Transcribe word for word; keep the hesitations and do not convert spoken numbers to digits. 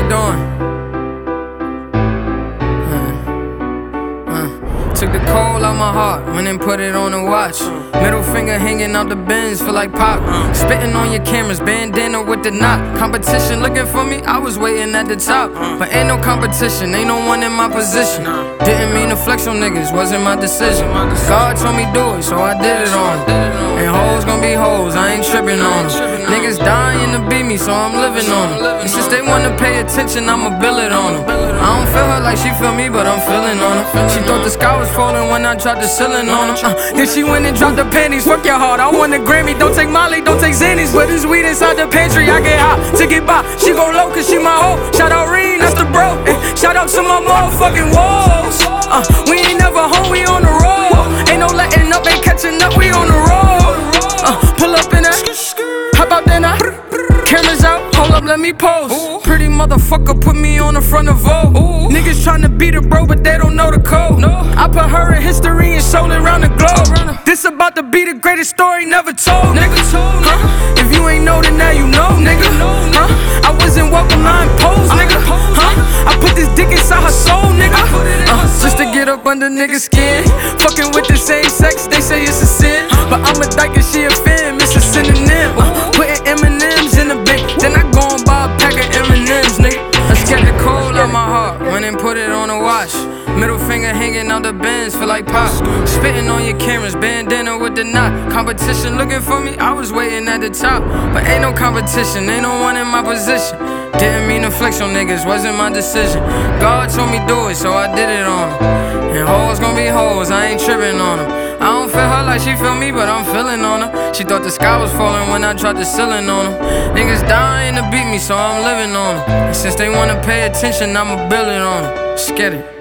doing? Took the coal out my heart, went and put it on a watch. Middle finger hanging out the bins, feel like pop. Spitting on your cameras, bandana with the knot. Competition looking for me, I was waiting at the top. But ain't no competition, ain't no one in my position. Didn't mean to flex on niggas, wasn't my decision. God told me do it, so I did it on them. And hoes gon' be hoes, I ain't tripping on them. Niggas dying to beat me, so I'm living on them. And since they wanna pay attention, I'ma bill it on them. I don't feel her like she feel me, but I'm feeling on her. She thought the sky was falling when I dropped the ceiling on her. Uh, then she went and dropped the panties. Fuck your heart, I want a Grammy. Don't take Molly, don't take Xannies. But this weed inside the pantry, I get hot to get by. She go low cause she my hoe. Shout out Reen, that's the bro. And shout out to my motherfucking walls. Uh, we ain't never home, we on the road. Ain't no letting up, ain't catching up, we on the road. Uh, pull up in that, hop out then I cameras out, hold up, let me pose. Ooh. Pretty motherfucker put me on the front of Vogue. Ooh. Niggas tryna beat a bro, but they don't know the code. No. I put her in history and sold it around the globe. Around this about to be the greatest story never told, nigga. Told, huh? Nigga. If you ain't know, then now you know, nigga. Huh? I wasn't welcome, I imposed, nigga. Huh? I put this dick inside her soul, nigga. Uh, just to get up under niggas' skin. Fucking with the same sex, they say it's a sin. But I'm a dyke and she a fan, it's a synonym. Uh, putting M and M's in the bank, then I go and buy a pack of M and M's, nigga. Let's get the cold out my heart, went and put it on a watch. Middle finger hanging out the bins, feel like pop. Spitting on your cameras, bandana with the knot. Competition looking for me, I was waiting at the top. But ain't no competition, ain't no one in my position. Didn't mean to flex on niggas, wasn't my decision. God told me do it, so I did it on them. And hoes gon' be hoes, I ain't tripping on them. I don't feel her like she feel me, but I'm feeling on her. She thought the sky was falling when I dropped the ceiling on them. Niggas dying to beat me, so I'm living on them. And since they wanna pay attention, I'ma bill it on them. Let's get it.